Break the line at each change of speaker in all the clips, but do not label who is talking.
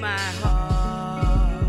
my heart.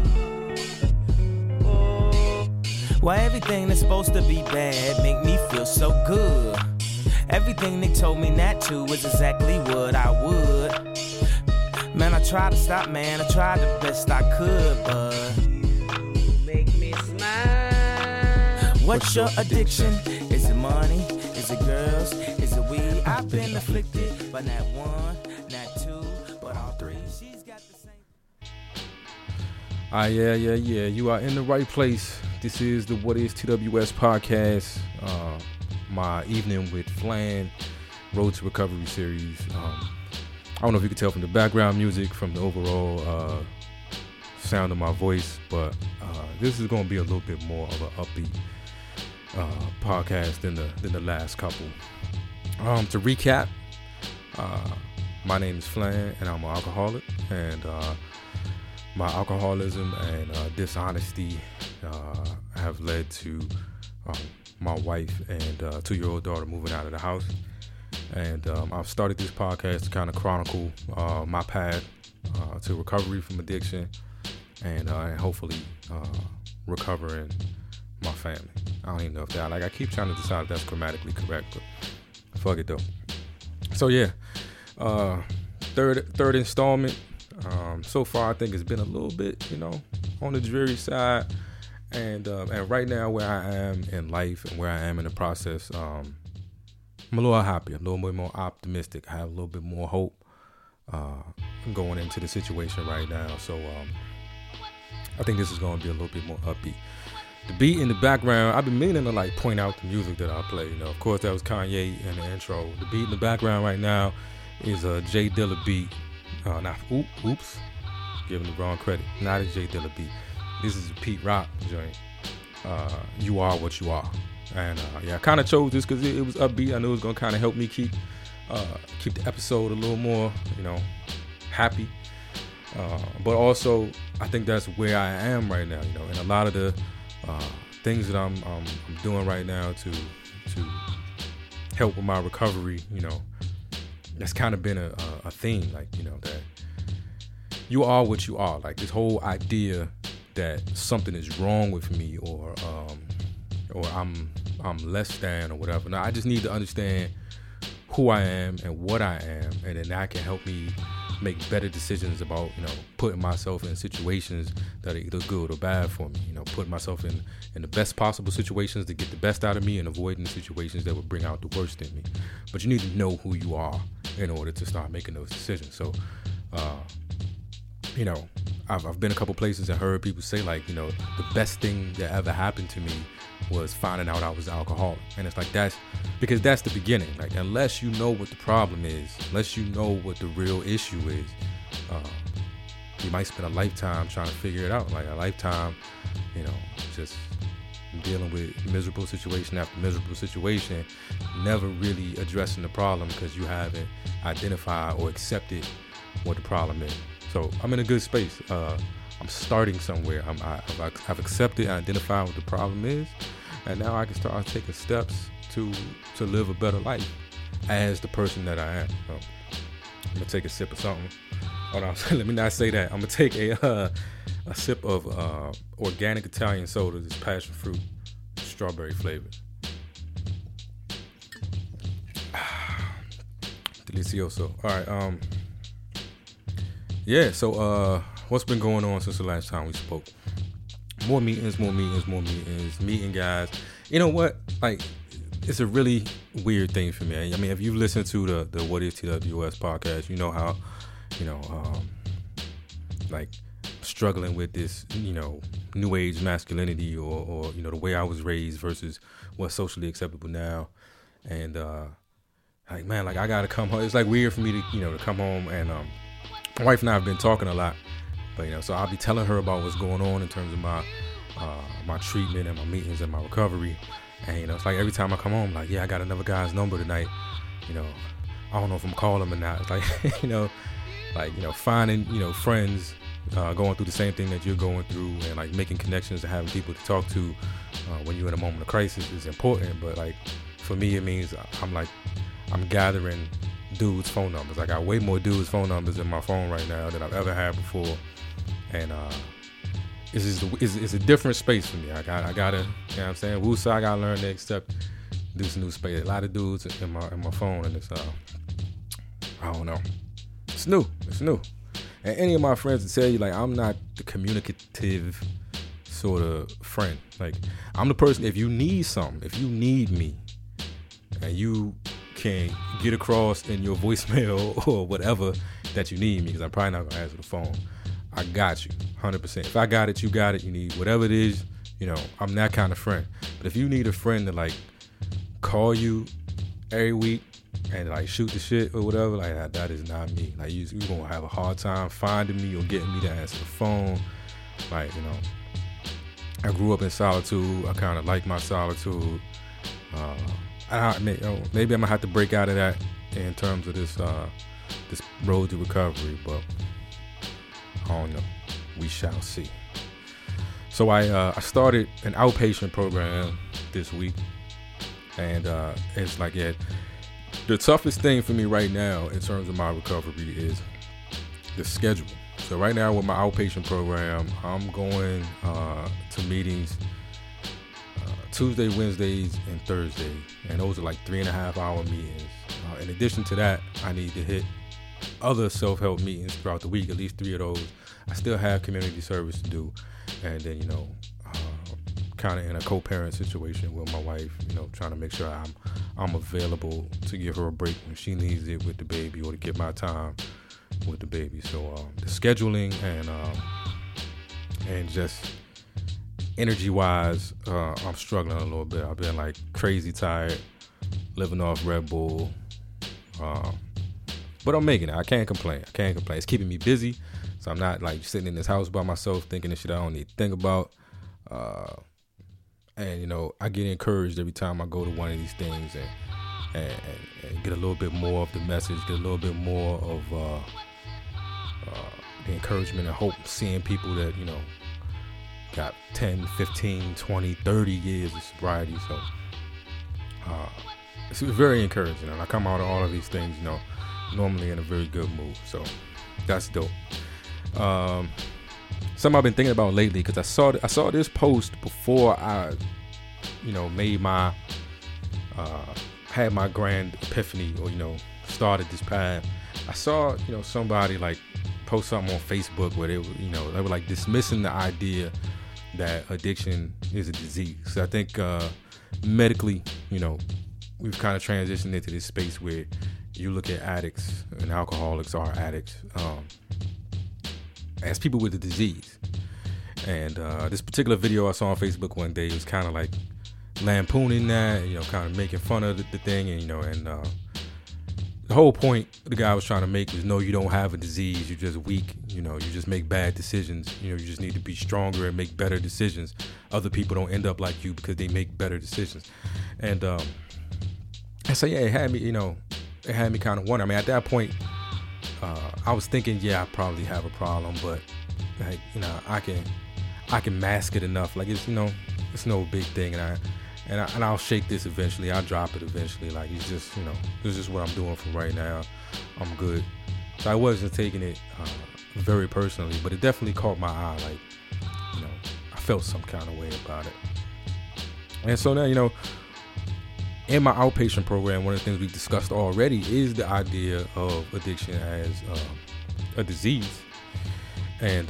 Oh.
Why everything that's supposed to be bad make me feel so good? Everything they told me not to was exactly what I would. Man, I tried to stop, man, I tried the best I could, but
You make me smile.
what's your addiction? Is it money? Is it girls? Is it weed? I've been afflicted, but not one, not two, but all three. She's got the same.
Yeah. You are in the right place. This is the What Is TWS podcast. My evening with Flan, Road to Recovery series. I don't know if you can tell from the background music, from the overall sound of my voice, but this is going to be a little bit more of an upbeat podcast than the last couple. To recap, my name is Flan, and I'm an alcoholic, and my alcoholism and dishonesty have led to my wife and 2-year-old daughter moving out of the house. And I've started this podcast to kind of chronicle my path to recovery from addiction and hopefully recovering my family. I don't even know if that, I keep trying to decide if that's grammatically correct, but fuck it though. So yeah, third installment. So far I think it's been a little bit, on the dreary side. And right now where I am in life and where I am in the process, I'm a little happy, a little bit more optimistic. I have a little bit more hope going into the situation right now. So I think this is going to be a little bit more upbeat. The beat in the background, I've been meaning to point out the music that I play. Of course, that was Kanye in the intro. The beat in the background right now is a Jay Dilla beat. Oops, giving the wrong credit. Not a Jay Dilla beat. This is a Pete Rock joint. You Are What You Are. And I kind of chose this because it was upbeat. I knew it was going to kind of help me keep the episode a little more, happy. But also, I think that's where I am right now, and a lot of the things that I'm doing right now to help with my recovery, that's kind of been a theme, that you are what you are. This whole idea that something is wrong with me or I'm less than or whatever. Now I just need to understand who I am and what I am, and then that can help me make better decisions about putting myself in situations that are either good or bad for me. Putting myself in the best possible situations to get the best out of me and avoiding situations that would bring out the worst in me. But you need to know who you are in order to start making those decisions. So I've been a couple places and heard people say the best thing that ever happened to me was finding out I was an alcoholic. And it's that's because that's the beginning. Unless you know what the problem is, unless you know what the real issue is, you might spend a lifetime trying to figure it out. A lifetime, just dealing with miserable situation after miserable situation, never really addressing the problem because you haven't identified or accepted what the problem is. So I'm in a good space. I'm starting somewhere. I've accepted and identified what the problem is, and now I can start taking steps to live a better life as the person that I am. So I'm gonna take a sip of something. Hold on, let me not say that. I'm gonna take a sip of organic Italian soda. This passion fruit, strawberry flavored. Delicioso. All right. Yeah, so what's been going on since the last time we spoke? More meetings, meeting guys. You know what? It's a really weird thing for me. I mean, if you've listened to the What Is TWS podcast, you know how, struggling with this, new age masculinity or the way I was raised versus what's socially acceptable now. And, I gotta come home. It's weird for me to, to come home and, my wife and I have been talking a lot, but so I'll be telling her about what's going on in terms of my treatment and my meetings and my recovery, and it's every time I come home, I got another guy's number tonight, I don't know if I'm calling him or not. It's finding friends going through the same thing that you're going through, and making connections and having people to talk to when you're in a moment of crisis is important. But for me, it means I'm gathering dudes' phone numbers. I got way more dudes' phone numbers in my phone right now than I've ever had before. And it's a different space for me. I gotta, you know what I'm saying? Woosah, I gotta learn to accept this new space. A lot of dudes in my phone, and it's I don't know. It's new. And any of my friends will tell you, like, I'm not the communicative sort of friend. Like, I'm the person, if you need something, if you need me, and you can get across in your voicemail or whatever that you need me, because I'm probably not gonna answer the phone, I got you 100%. If I got it, you got it. You need whatever it is, you know, I'm that kind of friend. But if you need a friend to, like, call you every week and, like, shoot the shit or whatever, like, that is not me. Like, you gonna have a hard time finding me or getting me to answer the phone. Like, you know, I grew up in solitude. I kind of like my solitude. Maybe I'm gonna have to break out of that in terms of this road to recovery, but I don't know. We shall see. So I started an outpatient program this week, and it's like, yeah, the toughest thing for me right now in terms of my recovery is the schedule. So right now with my outpatient program, I'm going to meetings Tuesday, Wednesdays, and Thursday, and those are like 3.5 hour meetings. In addition to that, I need to hit other self-help meetings throughout the week, at least 3 of those. I still have community service to do, and then, you know, kind of in a co-parent situation with my wife, you know, trying to make sure I'm available to give her a break when she needs it with the baby, or to get my time with the baby. So the scheduling and just energy-wise, I'm struggling a little bit. I've been like crazy tired, living off Red Bull, but I'm making it. I can't complain. It's keeping me busy, so I'm not like sitting in this house by myself thinking the shit I don't need to think about. And, you know, I get encouraged every time I go to one of these things and get a little bit more of the message, get a little bit more of the encouragement and hope, seeing people that, you know, got 10, 15, 20, 30 years of sobriety. So it's very encouraging, and I come out of all of these things, you know, normally in a very good mood. So that's dope. Something I've been thinking about lately, because I saw this post before I, you know, made my had my grand epiphany, or, you know, started this path. I saw, you know, somebody like post something on Facebook where they were, you know, they were like dismissing the idea that addiction is a disease. So I think medically, you know, we've kind of transitioned into this space where you look at addicts, and alcoholics are addicts, as people with a disease. And this particular video I saw on Facebook one day was kind of like lampooning that, you know, kind of making fun of the thing, and, you know, and the whole point the guy was trying to make was, no, you don't have a disease, you're just weak, you know, you just make bad decisions, you know, you just need to be stronger and make better decisions. Other people don't end up like you because they make better decisions. And so, yeah, it had me kind of wondering. I mean, at that point, I was thinking, yeah, I probably have a problem, but, like, you know, I can mask it enough. Like, it's, you know, it's no big thing, and I'll shake this eventually. I'll drop it eventually. Like, it's just, you know, this is what I'm doing for right now. I'm good. So I wasn't taking it very personally, but it definitely caught my eye. Like, you know, I felt some kind of way about it. And so now, you know, in my outpatient program, one of the things we've discussed already is the idea of addiction as a disease. And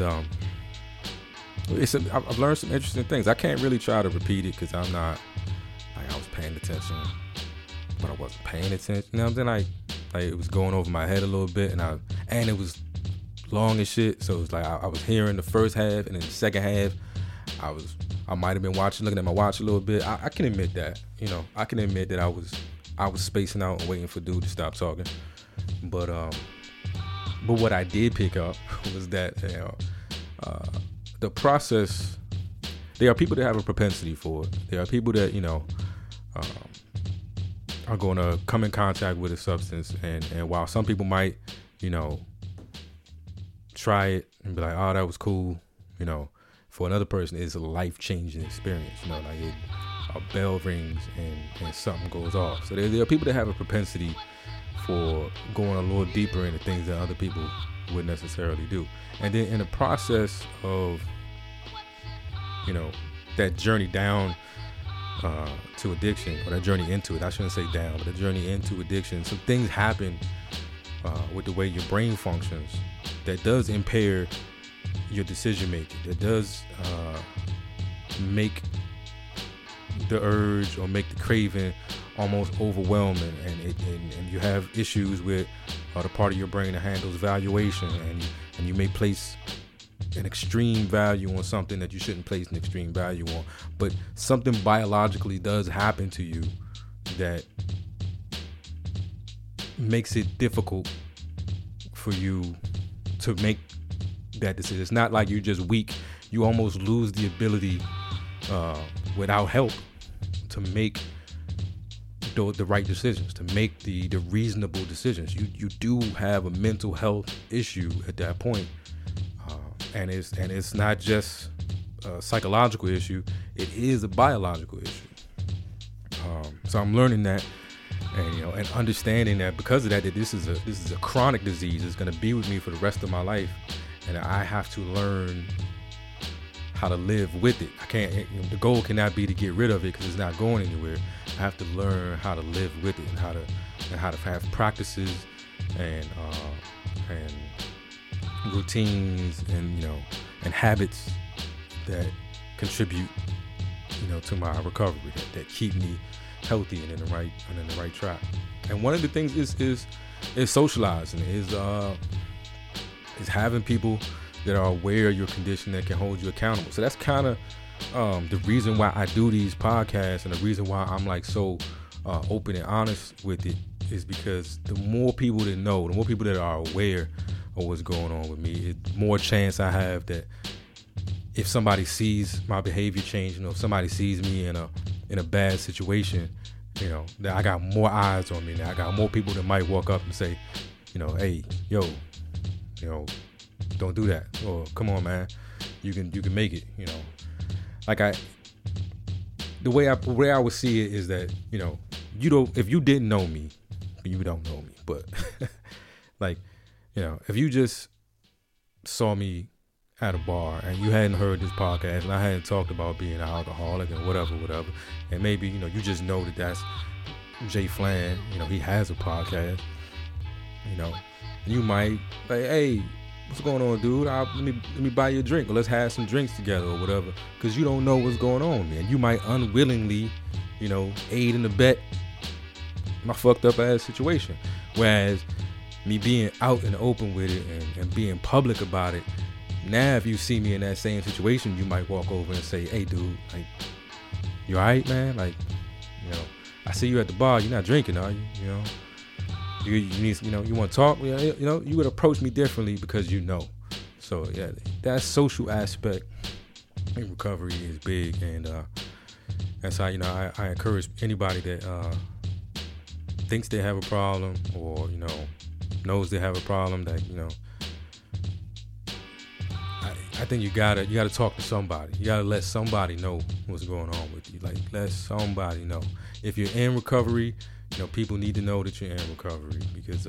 I've learned some interesting things. I can't really try to repeat it because I'm not, like, I was paying attention, but I wasn't paying attention. You know what I'm saying? Like it was going over my head a little bit, and it was long as shit. So it was like I was hearing the first half, and then the second half, I might have been looking at my watch a little bit. I can admit that, you know, I can admit that I was spacing out and waiting for dude to stop talking. But what I did pick up was that, you know, the process, there are people that have a propensity for it. There are people that, you know, are going to come in contact with a substance, and while some people might, you know, try it and be like, oh, that was cool, you know, for another person it's a life-changing experience, you know, like a bell rings and something goes off. So there are people that have a propensity for going a little deeper into things that other people wouldn't necessarily do. And then in the process of, that journey down to addiction, or that journey into it, I shouldn't say down, but the journey into addiction, some things happen with the way your brain functions that does impair your decision making, that does make the urge or make the craving almost overwhelming, and you have issues with the part of your brain that handles valuation, and you may place an extreme value on something that you shouldn't place an extreme value on, but something biologically does happen to you that makes it difficult for you to make that decision. It's not like you're just weak. You almost lose the ability without help to make the right decisions, to make the reasonable decisions. You do have a mental health issue at that point, and it's not just a psychological issue. It is a biological issue. So I'm learning that, and understanding that because of that this is a chronic disease. It's going to be with me for the rest of my life, and I have to learn how to live with it. I can't. The goal cannot be to get rid of it because it's not going anywhere. I have to learn how to live with it, and how to have practices and routines and habits that contribute to my recovery, that keep me healthy and in the right track. And one of the things is socializing, is having people that are aware of your condition that can hold you accountable. So that's kind of the reason why I do these podcasts, and the reason why I'm like so open and honest with it, is because the more people that know, the more people that are aware of what's going on with me, the more chance I have that if somebody sees my behavior change, if somebody sees me in a bad situation, that I got more eyes on me. Now I got more people that might walk up and say, hey, yo, don't do that, or come on, man, you can make it. The way I would see it is that if you didn't know me, you don't know me, but if you just saw me at a bar and you hadn't heard this podcast and I hadn't talked about being an alcoholic and whatever, and maybe you just know that that's Jay Flan, he has a podcast, you might like, hey, what's going on, dude? Let me buy you a drink, or let's have some drinks together, or whatever, because you don't know what's going on, man. You might unwillingly, aid and abet my fucked up ass situation. Whereas me being out and open with it and being public about it, now if you see me in that same situation, you might walk over and say, hey, dude, like, you all right, man? Like, I see you at the bar. You're not drinking, are you? You need, you want to talk? You would approach me differently because So yeah, that social aspect in recovery is big, and that's how I encourage anybody that thinks they have a problem, or knows they have a problem, that I think you gotta talk to somebody. You gotta let somebody know what's going on with you. Like, let somebody know. If you're in recovery, people need to know that you're in recovery, because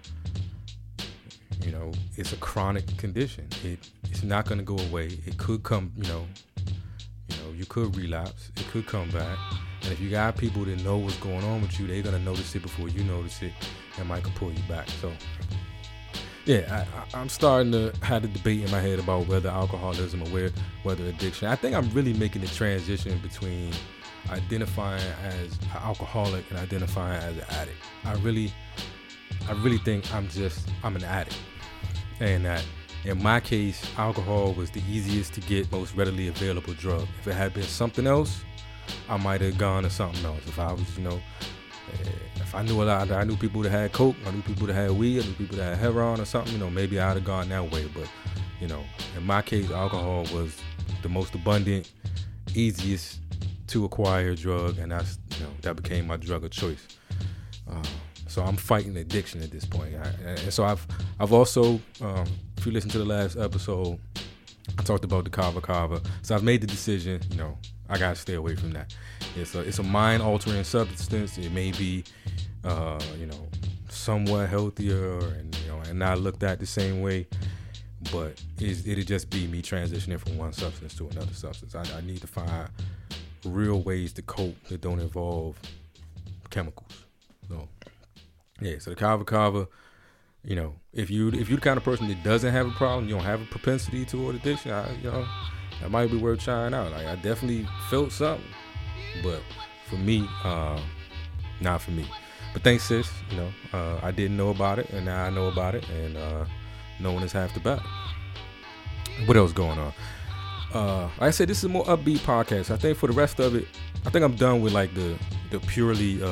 it's a chronic condition. It's not gonna go away. It could come, you could relapse. It could come back. And if you got people that know what's going on with you, they're gonna notice it before you notice it, and might can pull you back. So yeah, I'm starting to have the debate in my head about whether alcoholism or whether addiction. I think I'm really making the transition between identifying as an alcoholic and identifying as an addict. I really think I'm an addict, and that in my case, alcohol was the easiest to get, most readily available drug. If it had been something else, I might have gone to something else. If I was, if I knew a lot, I knew people that had coke, I knew people that had weed, I knew people that had heroin or something, maybe I'd have gone that way. But, in my case, alcohol was the most abundant, easiest to acquire drug, and that's, that became my drug of choice. So I'm fighting addiction at this point. And so I've also, if you listen to the last episode, I talked about the Kava Kava. So I've made the decision, I gotta stay away from that. It's a mind altering substance. It may be, somewhat healthier and not looked at the same way, but it'd just be me transitioning from one substance to another substance. I need to find real ways to cope that don't involve chemicals. So the Kava, if you're the kind of person that doesn't have a problem, you don't have a propensity toward addiction, that might be worth trying out. Like, I definitely felt something, but for me, not for me. But thanks, sis. I didn't know about it, and now I know about it, and knowing is half the battle. What else going on? Like I said, this is a more upbeat podcast. I think for the rest of it, I think I'm done with like the purely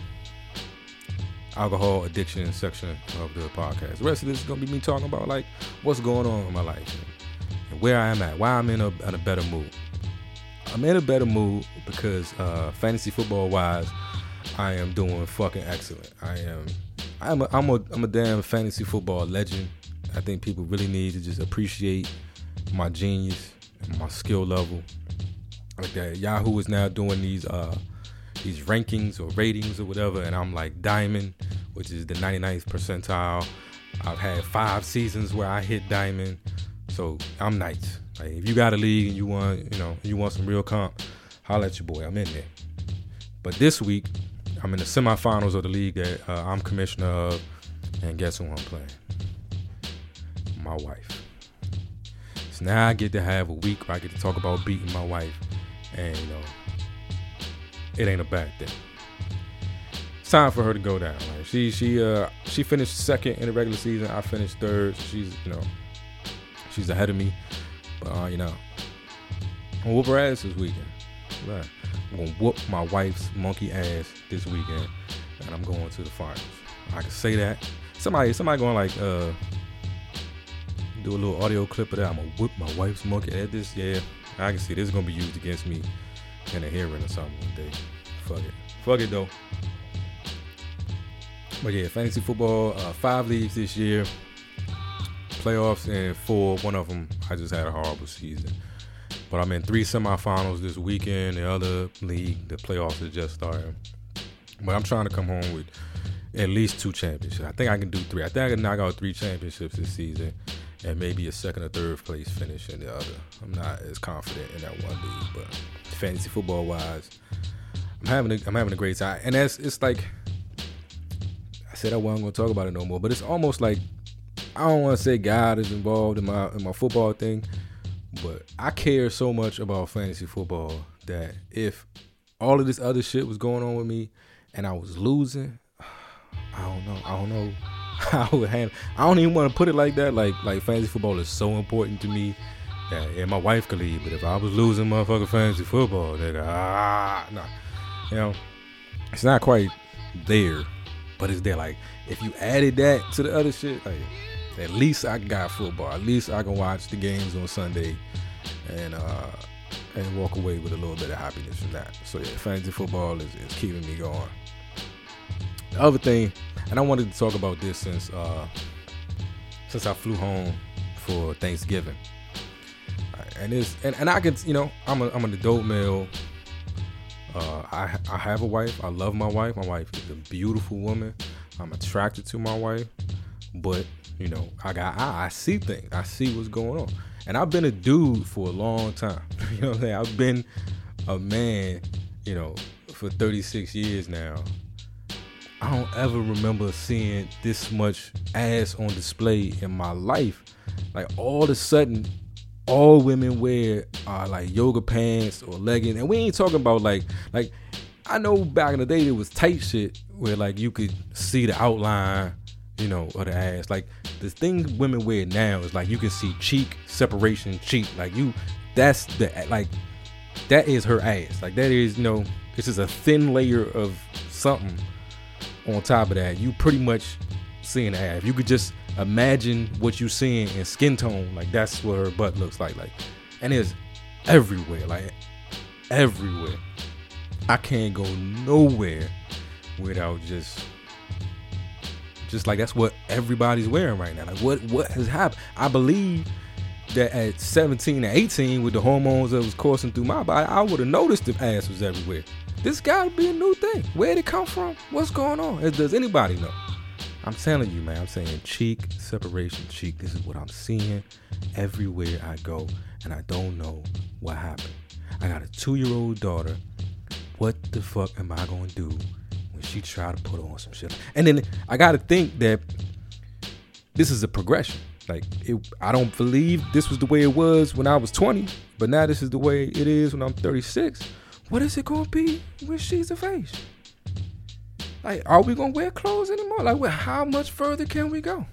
alcohol addiction section of the podcast. The rest of this is gonna be me talking about like what's going on in my life and where I am at, why I'm in a better mood. I'm in a better mood because fantasy football wise, I am doing fucking excellent. I'm a damn fantasy football legend. I think people really need to just appreciate my genius and my skill level. Like that, Yahoo is now doing these rankings or ratings or whatever, and I'm like diamond, which is the 99th percentile. I've had 5 seasons where I hit diamond, so I'm nice. Like, if you got a league and you want some real comp, holla at your boy. I'm in there. But this week, I'm in the semifinals of the league that I'm commissioner of, and guess who I'm playing? My wife. So now I get to have a week where I get to talk about beating my wife, and it ain't a bad thing. It's time for her to go down. Like, she finished second in the regular season. I finished third. So she's ahead of me. But I'm gonna whoop her ass this weekend. Right. I'm gonna whoop my wife's monkey ass this weekend, and I'm going to the finals. I can say that. Somebody going like do a little audio clip of that. I'm gonna whoop my wife's monkey ass. This, yeah, I can see this is gonna be used against me in a hearing or something one day. Fuck it though. But yeah, fantasy football, 5 leagues this year, playoffs in 4. One of them, I just had a horrible season. But I'm in 3 semifinals this weekend. The other league, the playoffs is just starting. But I'm trying to come home with at least 2 championships. I think I can do 3. I think I can knock out 3 championships this season, and maybe a 2nd or 3rd place finish in the other. I'm not as confident in that one league, but fantasy football wise, I'm having a great time. And it's like I said, I wasn't gonna talk about it no more. But it's almost like, I don't want to say God is involved in my football thing, but I care so much about fantasy football that if all of this other shit was going on with me and I was losing, I don't know how I would handle. I don't even want to put it like that. Like fantasy football is so important to me that, yeah, my wife could leave, but if I was losing motherfucking fantasy football, nah. It's not quite there, but it's there. Like, if you added that to the other shit, like, at least I got football. At least I can watch the games on Sunday and walk away with a little bit of happiness from that. So yeah, fantasy football is keeping me going. The other thing, and I wanted to talk about this since I flew home for Thanksgiving, and I can, I'm an adult male. I have a wife. I love my wife. My wife is a beautiful woman. I'm attracted to my wife, but I see things. I see what's going on. And I've been a dude for a long time. You know what I'm saying? I've been a man, for 36 years now. I don't ever remember seeing this much ass on display in my life. Like, all of a sudden, all women wear like yoga pants or leggings. And we ain't talking about like I know back in the day there was tight shit where like you could see the outline, of the ass. Like, the things women wear now is like you can see cheek separation, like that is her ass. Like, that is, it's just a thin layer of something on top of that. You pretty much seeing the ass. If you could just imagine what you seeing in skin tone, like, that's what her butt looks like. And it's everywhere, like everywhere. I can't go nowhere without just like, that's what everybody's wearing right now. Like, what has happened? I believe that at 17 and 18 with the hormones that was coursing through my body, I would have noticed if ass was everywhere. This gotta be a new thing. Where'd it come from? What's going on? Does anybody know? I'm telling you, man, I'm saying cheek separation, cheek. This is what I'm seeing everywhere I go, and I don't know what happened. I got a 2-year-old daughter. What the fuck am I gonna do when she try to put on some shit? And then I gotta think that this is a progression. Like, I don't believe this was the way it was when I was 20, but now this is the way it is when I'm 36. What is it gonna be when she's of age? Like, are we gonna wear clothes anymore? Like, how much further can we go?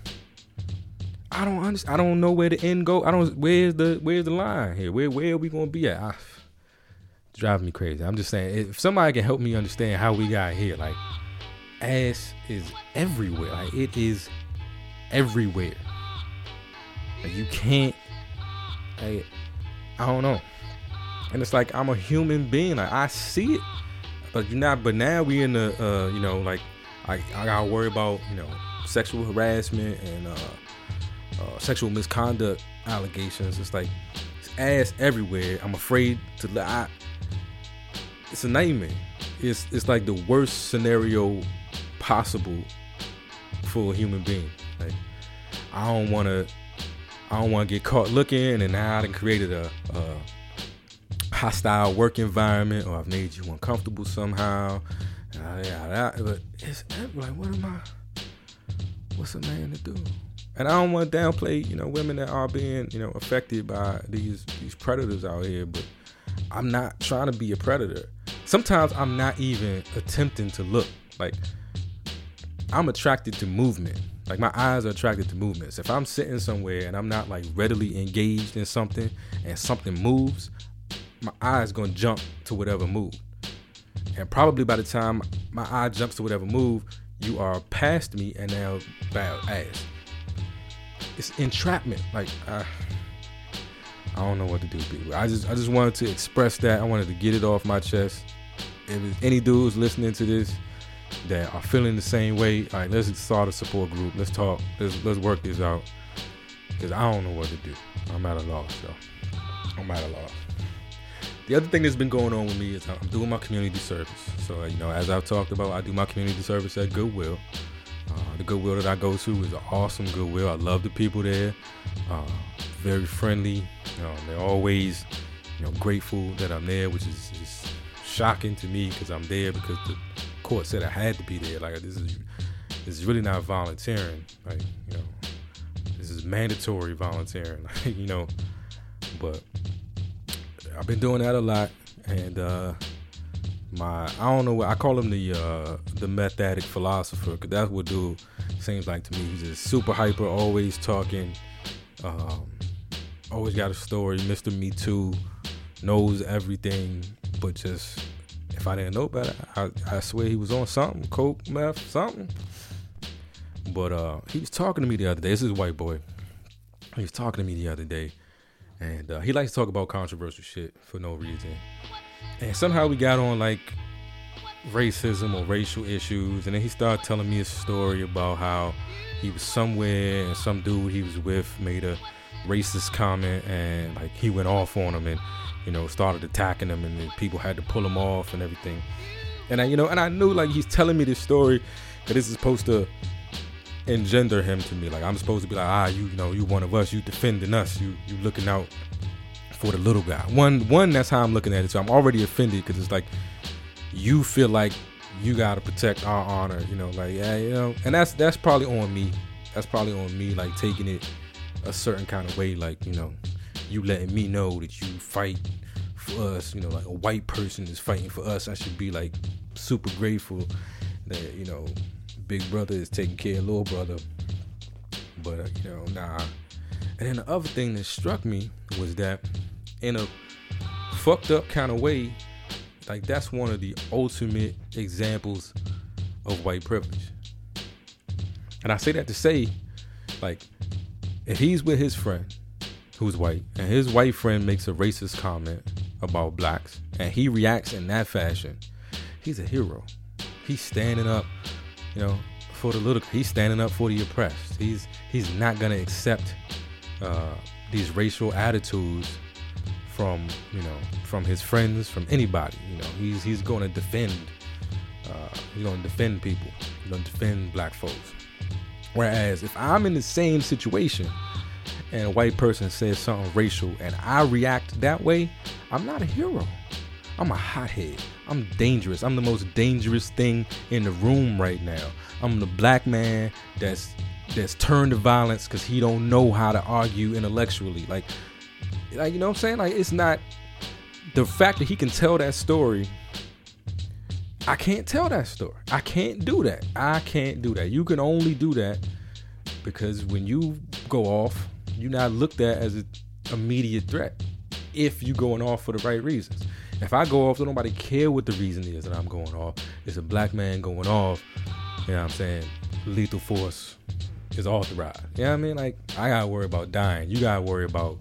I don't understand. I don't know where the end go. Where's the line here? Where are we gonna be at? It's driving me crazy. I'm just saying, if somebody can help me understand how we got here, like, ass is everywhere. Like, it is everywhere. Like, you can't. I don't know. And it's like, I'm a human being. Like, I see it. But now we in the like, I gotta worry about, sexual harassment and sexual misconduct allegations. It's like, it's ass everywhere. I'm afraid to it's a nightmare. It's like the worst scenario possible for a human being. Like, I don't wanna get caught looking, and now I done created a hostile work environment, or I've made you uncomfortable somehow. But it's like, what's a man to do? And I don't want to downplay, women that are being, affected by these predators out here, but I'm not trying to be a predator. Sometimes I'm not even attempting to look. Like, I'm attracted to movement. Like, my eyes are attracted to movements. If I'm sitting somewhere and I'm not like readily engaged in something and something moves, my eye's gonna jump to whatever move. And probably by the time my eye jumps to whatever move, you are past me and now bad ass. It's entrapment. Like, I don't know what to do, people. I just wanted to express that. I wanted to get it off my chest. If there's any dudes listening to this that are feeling the same way, all right, let's start a support group. Let's talk. Let's work this out. Because I don't know what to do. I'm at a loss, yo. I'm at a loss. The other thing that's been going on with me is I'm doing my community service. So, as I've talked about, I do my community service at Goodwill. The Goodwill that I go to is an awesome Goodwill. I love the people there. Very friendly. They're always, grateful that I'm there, which is just shocking to me because I'm there because the court said I had to be there. Like, this is really not volunteering. Like, this is mandatory volunteering. But I've been doing that a lot, and I don't know what I call him, the meth addict philosopher, because that's what dude seems like to me. He's just super hyper, always talking, always got a story, Mr. Me Too, knows everything, but just, if I didn't know better, I swear he was on something, coke, meth, something. But he was talking to me the other day. This is a white boy. He was talking to me the other day. And he likes to talk about controversial shit for no reason. And somehow we got on like racism or racial issues. And then he started telling me a story about how he was somewhere and some dude he was with made a racist comment, and like he went off on him and, started attacking him, and then people had to pull him off and everything. And I knew like he's telling me this story that this is supposed to engender him to me. Like, I'm supposed to be like, you one of us, you defending us, you looking out for the little guy. One, that's how I'm looking at it. So I'm already offended because it's like, you feel like you gotta protect our honor, and that's probably on me. That's probably on me, like taking it a certain kind of way, like, you letting me know that you fight for us, like a white person is fighting for us. I should be like super grateful that, big brother is taking care of little brother. But nah. And then the other thing that struck me was that in a fucked up kind of way, like, that's one of the ultimate examples of white privilege. And I say that to say, like, if he's with his friend who's white and his white friend makes a racist comment about blacks and he reacts in that fashion, he's a hero. He's standing up, for the little. He's standing up for the oppressed. He's not gonna accept these racial attitudes from his friends, from anybody. He's going to defend. He's going to defend people. He's going to defend black folks. Whereas if I'm in the same situation and a white person says something racial and I react that way, I'm not a hero. I'm a hothead. I'm dangerous. I'm the most dangerous thing in the room right now. I'm the black man that's turned to violence because he don't know how to argue intellectually. Like, you know what I'm saying? Like, it's not the fact that he can tell that story. I can't tell that story. I can't do that. You can only do that because when you go off, you're not looked at as an immediate threat if you're going off for the right reasons. If I go off, so nobody care what the reason is that I'm going off. It's a black man going off. You know what I'm saying? Lethal force is authorized. You know what I mean? Like, I gotta worry about dying. You gotta worry about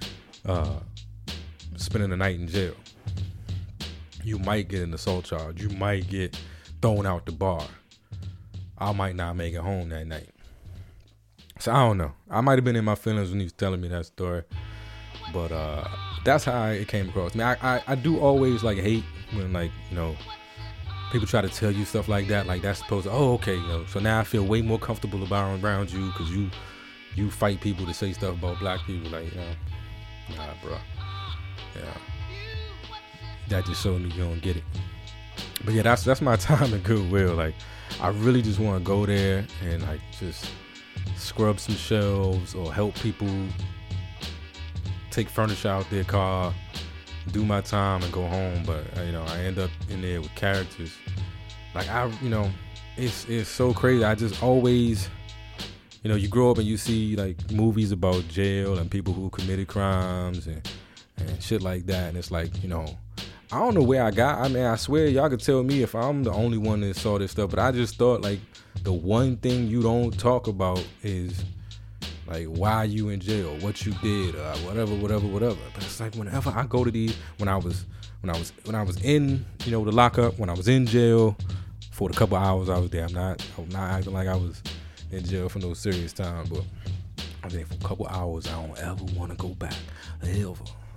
spending the night in jail. You might get an assault charge. You might get thrown out the bar. I might not make it home that night. So I don't know. I might have been in my feelings when he was telling me that story. But that's how it came across. I mean, I do always like hate when, like, people try to tell you stuff like that. Like, that's supposed to, okay, so now I feel way more comfortable around you because you fight people to say stuff about black people. Like, nah, bro. Yeah. That just showed me you don't get it. But yeah, that's my time at Goodwill. Like, I really just want to go there and like just scrub some shelves or help people take furniture out their car, do my time and go home. But I end up in there with characters. Like, it's so crazy. I just always, you grow up and you see like movies about jail and people who committed crimes and shit like that, and it's like, I don't know where I got. I mean, I swear y'all could tell me if I'm the only one that saw this stuff, but I just thought like the one thing you don't talk about is like why you in jail, what you did, whatever. But it's like whenever I go to these, when I was in, the lockup, when I was in jail for the couple hours I was there, I'm not acting like I was in jail for no serious time, but I was there for a couple hours. I don't ever want to go back, ever.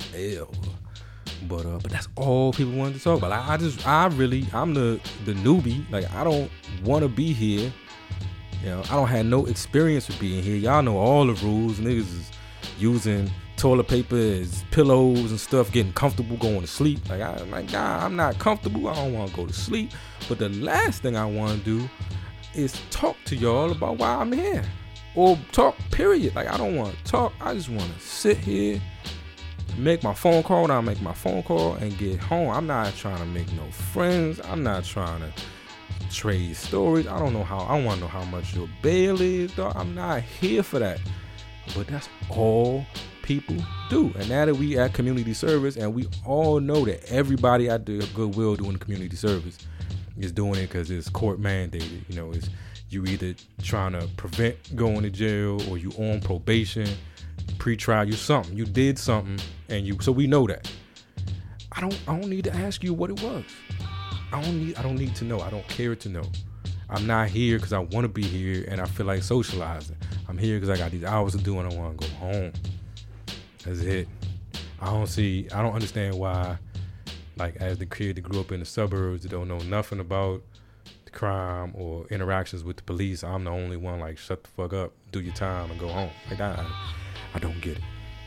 But that's all people wanted to talk about. I'm the newbie. Like, I don't want to be here. I don't have no experience with being here. Y'all know all the rules. Niggas is using toilet paper as pillows and stuff, getting comfortable, going to sleep. Like, I'm not comfortable. I don't want to go to sleep. But the last thing I want to do is talk to y'all about why I'm here. Or talk, period. Like, I don't want to talk. I just want to sit here, make my phone call when I make my phone call, and get home. I'm not trying to make no friends. I'm not trying to trade stories. I want to know how much your bail is, dog. I'm not here for that. But that's all people do. And now that we at community service, and we all know that everybody at the Goodwill doing community service is doing it because it's court mandated. It's you either trying to prevent going to jail or you on probation, pre-trial, you did something, and so we know that. I don't need to ask you what it was. I don't need to know. I don't care to know. I'm not here because I want to be here and I feel like socializing. I'm here because I got these hours to do and I want to go home. That's it. I don't understand why, like, as the kid that grew up in the suburbs that don't know nothing about the crime or interactions with the police, I'm the only one like, shut the fuck up, do your time and go home. Like, I don't get it.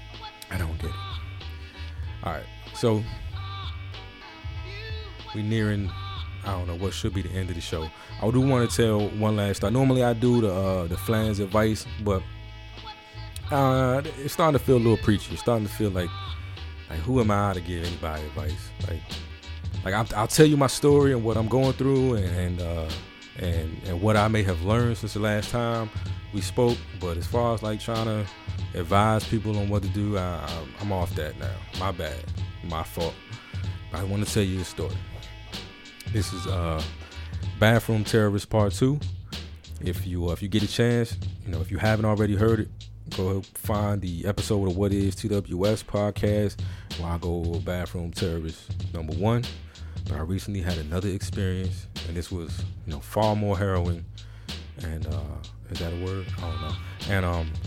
All right, so we nearing, I don't know, what should be the end of the show. I do want to tell one last story. Normally I do the Flans advice, but it's starting to feel a little preachy. It's starting to feel like who am I to give anybody advice? Like I'll tell you my story and what I'm going through and what I may have learned since the last time we spoke. But as far as like trying to advise people on what to do, I'm off that now. My bad, my fault. But I want to tell you a story. This is Bathroom Terrorist Part 2. If you get a chance, if you haven't already heard it, go find the episode of What Is TWS podcast where I go over Bathroom Terrorist number 1. But I recently had another experience, and this was far more harrowing. And is that a word? I don't know. And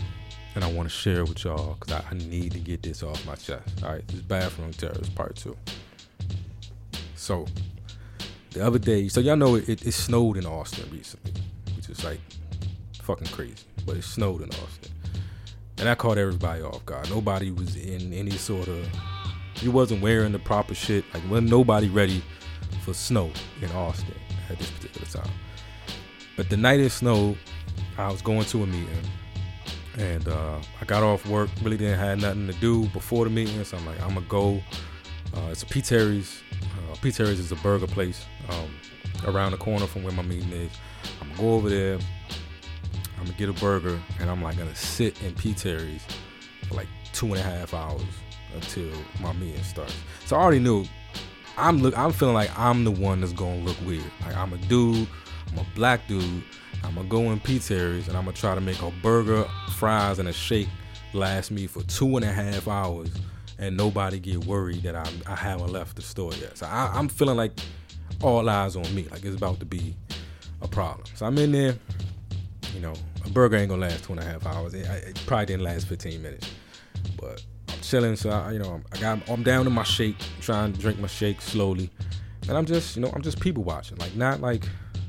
and I want to share it with y'all because I need to get this off my chest. All right, this bathroom terrors part 2. So the other day, so y'all know it snowed in Austin recently, which is like fucking crazy, but it snowed in Austin. And that caught everybody off guard. Nobody was in any sort of, you wasn't wearing the proper shit. Like, wasn't nobody ready for snow in Austin at this particular time. But the night it snowed, I was going to a meeting, and I got off work, really didn't have nothing to do before the meeting, so I'm like, I'm gonna go. It's a P. Terry's. P. Terry's is a burger place around the corner from where my meeting is. I'm gonna go over there, I'm gonna get a burger, and I'm like gonna sit in P. Terry's for like 2.5 hours until my meeting starts. So I already knew I'm feeling like I'm the one that's gonna look weird. Like, I'm a dude, I'm a black dude, I'm gonna go in P. Terry's and I'm gonna try to make a burger, fries, and a shake last me for 2.5 hours, and nobody get worried that I haven't left the store yet. So I'm feeling like all eyes on me, like it's about to be a problem. So I'm in there, you know, a burger ain't gonna last 2.5 hours. It probably didn't last 15 minutes, but I'm chilling. So I'm down to my shake, trying to drink my shake slowly, and I'm just people watching, like not like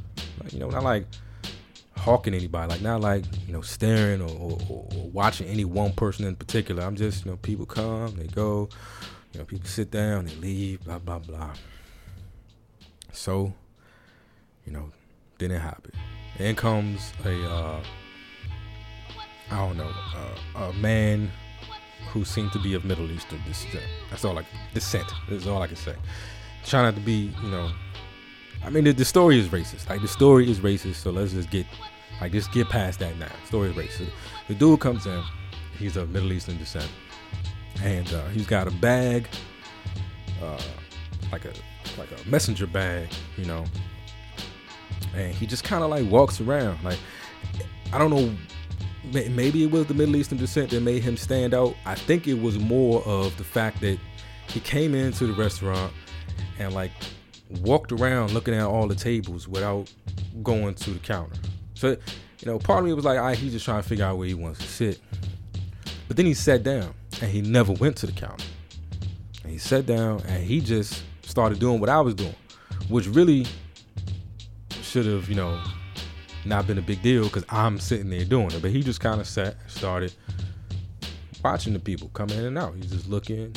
hawking anybody, like not like, staring or watching any one person in particular. I'm just, people come, they go, people sit down, they leave, blah, blah, blah. So, didn't happen. In comes a man who seemed to be of Middle Eastern descent. That's all I can say. Trying not to be, the story is racist. Like, the story is racist, so let's just get past that now. The story is racist. The dude comes in, he's of Middle Eastern descent, and he's got a bag, like a messenger bag, and he just kind of like walks around. Like, I don't know, maybe it was the Middle Eastern descent that made him stand out. I think it was more of the fact that he came into the restaurant and like walked around looking at all the tables without going to the counter. So, part of me was like, all right, he's just trying to figure out where he wants to sit. But then he sat down and he never went to the counter. And he sat down and he just started doing what I was doing, which really should have, not been a big deal because I'm sitting there doing it. But he just kind of sat and started watching the people come in and out. He's just looking,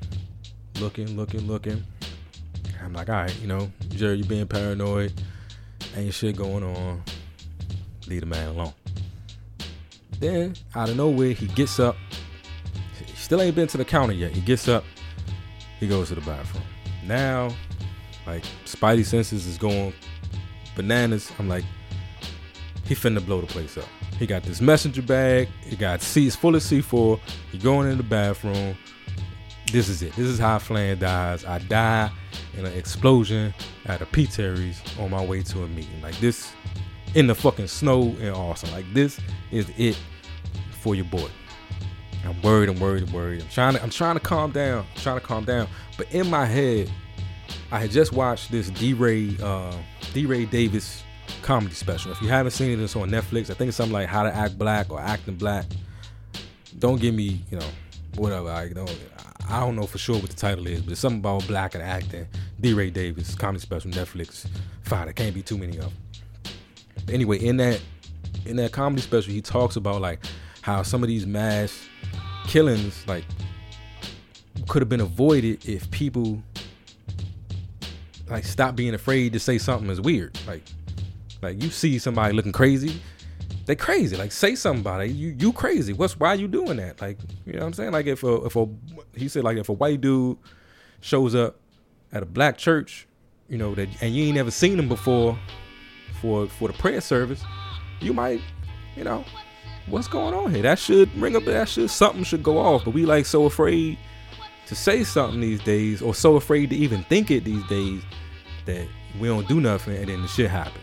looking. I'm like, all right, Jerry, you being paranoid, ain't shit going on. Leave the man alone. Then, out of nowhere, he gets up. He still ain't been to the counter yet. He gets up. He goes to the bathroom. Now, like, spidey senses is going bananas. I'm like, he finna blow the place up. He got this messenger bag. He got seats full of C4. He going in the bathroom. This is it. This is how Flan dies. I die in an explosion at a P. Terry's on my way to a meeting. Like, this in the fucking snow in Austin. Like, this is it for your boy. I'm worried. I'm trying to calm down. But in my head, I had just watched this D-Ray Davis comedy special. If you haven't seen it, it's on Netflix. I think it's something like How to Act Black or Acting Black. Don't give me, whatever. I don't know for sure what the title is, but it's something about black and acting. D-Ray Davis comedy special, Netflix. Fine, there can't be too many of them. But anyway, in that comedy special, he talks about like how some of these mass killings like could have been avoided if people like stop being afraid to say something is weird. Like you see somebody looking crazy, they crazy. Like, say something about it. You crazy. Why you doing that? Like, you know what I'm saying? Like, if a white dude shows up at a black church, that, and you ain't never seen him before for the prayer service, you might, what's going on here? That should ring a bell. Something should go off. But we like so afraid to say something these days, or so afraid to even think it these days, that we don't do nothing and then the shit happens,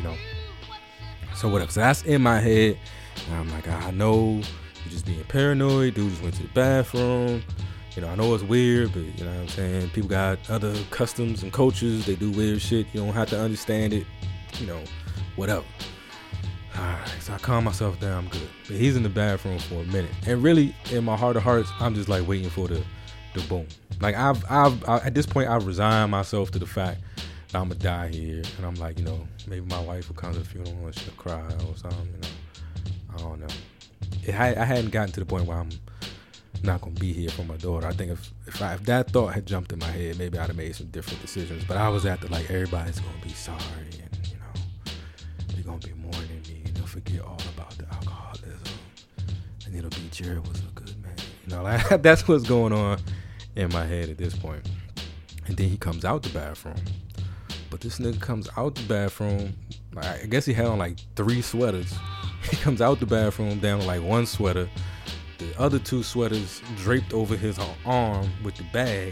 So whatever. So that's in my head. And I'm like, I know you're just being paranoid. Dude just went to the bathroom. I know it's weird, but you know what I'm saying? People got other customs and cultures. They do weird shit. You don't have to understand it. Whatever. Alright, so I calm myself down, I'm good. But he's in the bathroom for a minute. And really, in my heart of hearts, I'm just like waiting for the boom. Like I've at this point, I've resigned myself to the fact that I'm gonna die here. And I'm like, maybe my wife will come to the funeral and she'll cry or something, I don't know. I hadn't gotten to the point where I'm not gonna be here for my daughter. I think if that thought had jumped in my head, maybe I'd have made some different decisions. But I was at the like, everybody's gonna be sorry, and they're gonna be mourning me, and they'll forget all about the alcoholism, and it'll be Jared was a good man. Like that's what's going on in my head at this point. And then he comes out the bathroom, but this nigga comes out the bathroom. Like, I guess he had on like 3 sweaters. He comes out the bathroom down to like 1 sweater. The other 2 sweaters draped over his arm with the bag,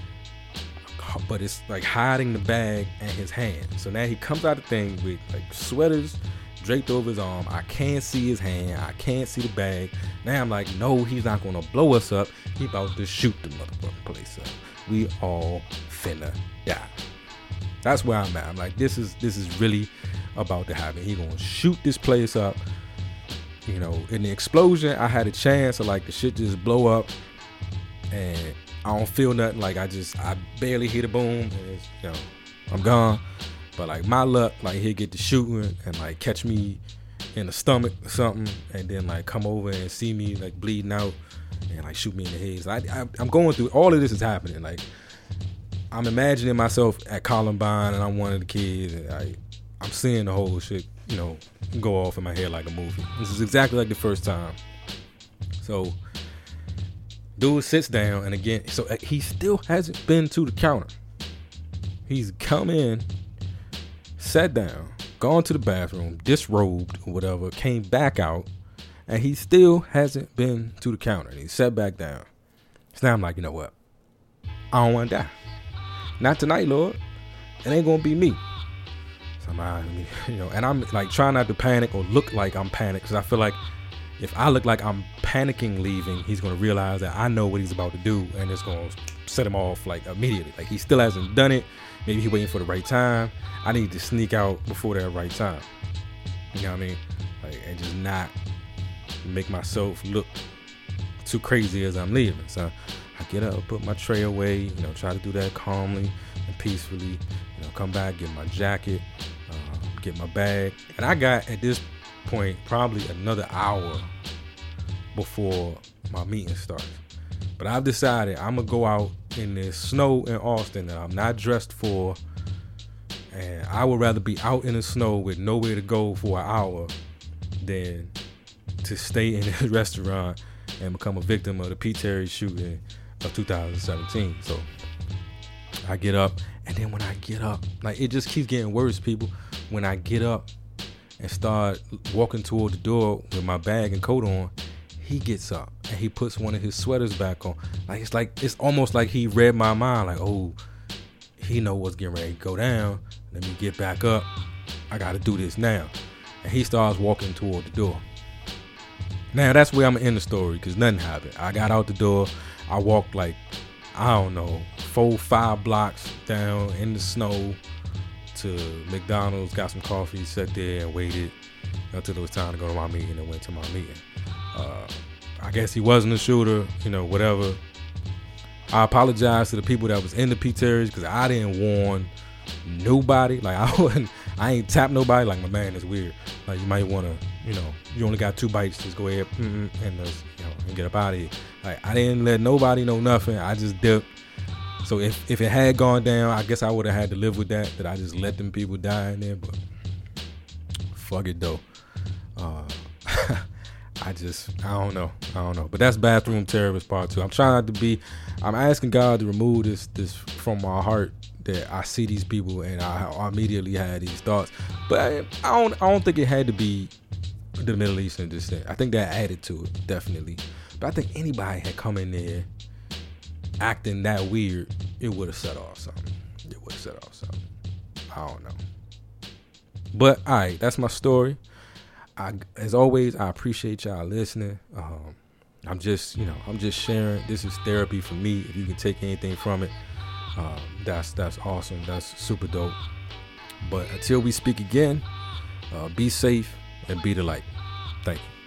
but it's like hiding the bag and his hand. So now he comes out the thing with like sweaters draped over his arm. I can't see his hand. I can't see the bag. Now I'm like, no, he's not gonna blow us up. He about to shoot the motherfucking place up. We all finna die. That's where I'm at. I'm like, this is really about to happen. He gonna shoot this place up. In the explosion, I had a chance of like the shit just blow up, and I don't feel nothing. Like I barely hear the boom, and it's, I'm gone. But like my luck, like he'll get to shooting and like catch me in the stomach or something, and then like come over and see me like bleeding out and like shoot me in the head. So I'm going through all of this is happening. Like I'm imagining myself at Columbine, and I'm one of the kids, and I'm seeing the whole shit, go off in my head like a movie. This is exactly like the first time. So dude sits down, and again, so he still hasn't been to the counter. He's come in, sat down, gone to the bathroom, disrobed or whatever, came back out, and he still hasn't been to the counter. And he sat back down. So now I'm like, you know what? I don't want to die. Not tonight, Lord. It ain't gonna be me. And I'm like trying not to panic or look like I'm panicked, because I feel like if I look like I'm panicking leaving, he's gonna realize that I know what he's about to do, and it's gonna set him off like immediately. Like he still hasn't done it. Maybe he's waiting for the right time. I need to sneak out before that right time. You know what I mean? Like, and just not make myself look too crazy as I'm leaving. So I get up, put my tray away, try to do that calmly and peacefully. Come back, get my jacket, get my bag. And I got, at this point, probably another hour before my meeting starts. But I've decided I'm going to go out in this snow in Austin that I'm not dressed for. And I would rather be out in the snow with nowhere to go for an hour than to stay in this restaurant and become a victim of the Pete Terry shooting of 2017. So I get up, and then when I get up, like it just keeps getting worse, people. When I get up and start walking toward the door with my bag and coat on, he gets up and he puts one of his sweaters back on. It's almost like he read my mind. Like, oh, he know what's getting ready to go down. Let me get back up. I got to do this now. And he starts walking toward the door. Now that's where I'm gonna end the story, because nothing happened. I got out the door. I walked like, I don't know, 4-5 blocks down in the snow to McDonald's, got some coffee, sat there and waited until it was time to go to my meeting, and went to my meeting. I guess he wasn't a shooter, whatever. I apologize to the people that was in the Pete Terry's, because I didn't warn nobody. Like I ain't tapped nobody. Like, my man, it's weird. Like, you might want to, you only got 2 bites, just go ahead and get up out of here. Like, I didn't let nobody know nothing. I just dipped. So if it had gone down, I guess I would have had to live with that I just let them people die in there. But fuck it though. I don't know. But that's Bathroom Terrorist Part 2. I'm asking God to remove this from my heart, that I see these people and I immediately had these thoughts. But I don't think it had to be the Middle East and this thing. I think that added to it, definitely. But I think anybody had come in there acting that weird, it would have set off something. I don't know. But all right, that's my story. As always, I appreciate y'all listening. I'm just sharing. This is therapy for me. If you can take anything from it, that's awesome. That's super dope. But until we speak again, be safe, and be the light. Thank you.